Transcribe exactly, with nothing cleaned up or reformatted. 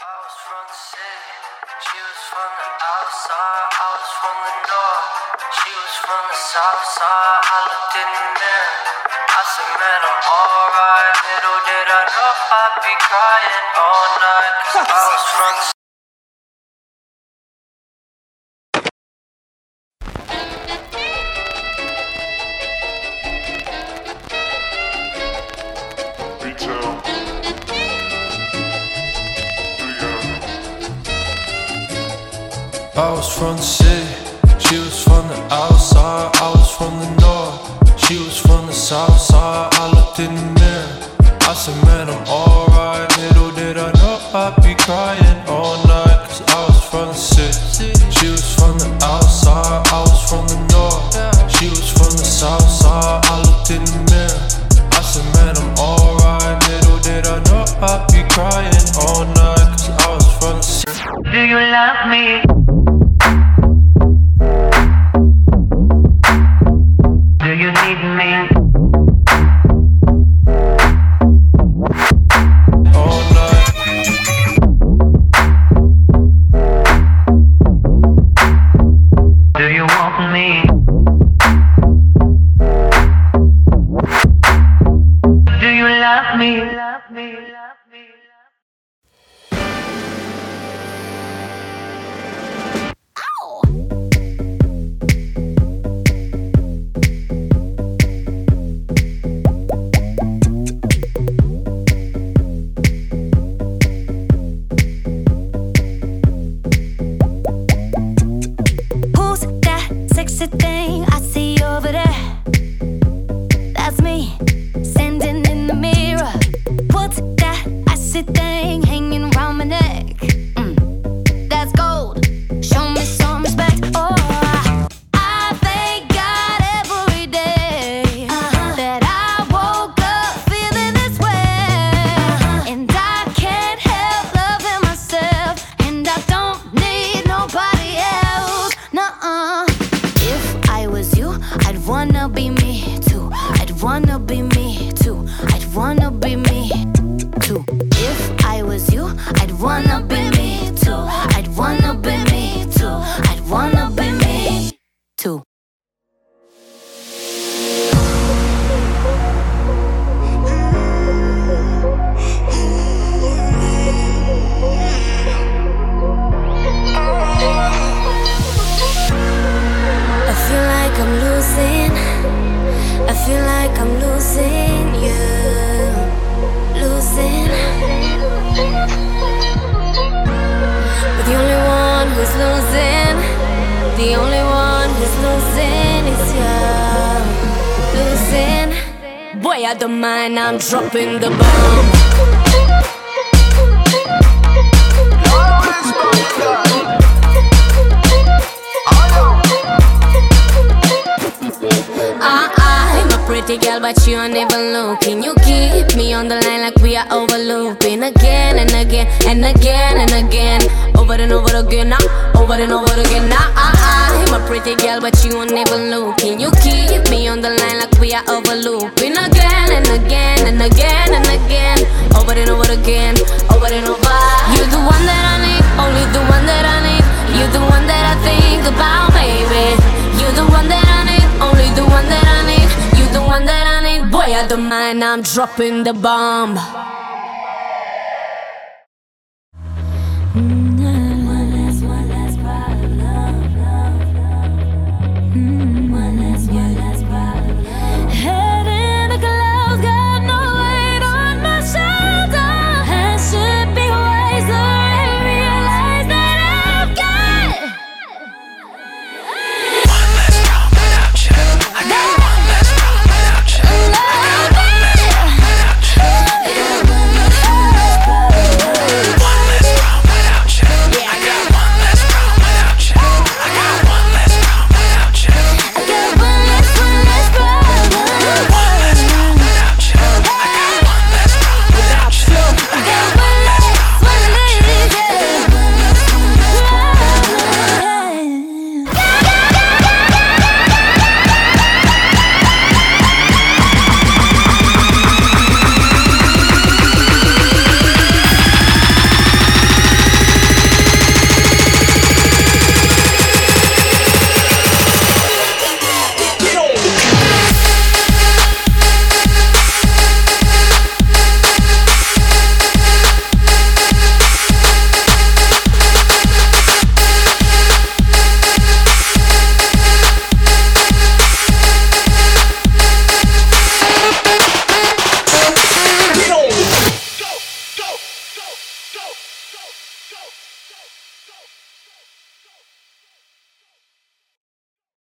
I was from the city, she was from the outside. I was from the north, she was from the south side. I looked in the mirror, I said, man, I'm alright. Little did I know I'd be crying all night, cause I was from the I was from the city, she was from the outside. I was from the north, she was from the south side. I looked in the mirror, I said, man, I'm alright. Little did I know I'd be crying all night, cause I was from the city. She was from the outside, I was from the north, she was from the south side. I looked in the mirror, I said, man, I'm alright. Little did I know I'd be crying all night, cause I was from the city. Do you love me? Do you need me? All night. Do you want me? Do you love me? Love me, love me. Thing I see over there, that's me standing in the mirror. What's that icy thing hanging around my neck? Mm, that's gold. Show me some respect. Oh, I thank God every day uh-huh. that I woke up feeling this way, uh-huh. and I can't help loving myself, and I don't need nobody else. Nuh-uh. If I was you, I'd wanna be me too. I'd wanna be me too. I'd wanna be me too. If I was you, I'd wanna be me too. I'd wanna be me too. I'd wanna be me too. I'm losing, I feel like I'm losing you, losing. But the only one who's losing, the only one who's losing is you, losing. Boy, I don't mind, I'm dropping the bomb. Pretty girl, but you ain't even looking. You keep me on the line like we are overlooping again and again and again and again, over and over again, now, over and over again. Now I'm a pretty girl, but you ain't even looking. You keep me on the line like we are overlooping again and again and again and again, over and over again, over and over. You're the one that I need, only the one that I need. You're the one that I think about, baby. You're the one that I need, only the one that I need. The one that I need, boy, I don't mind, I'm dropping the bomb. Mm-hmm.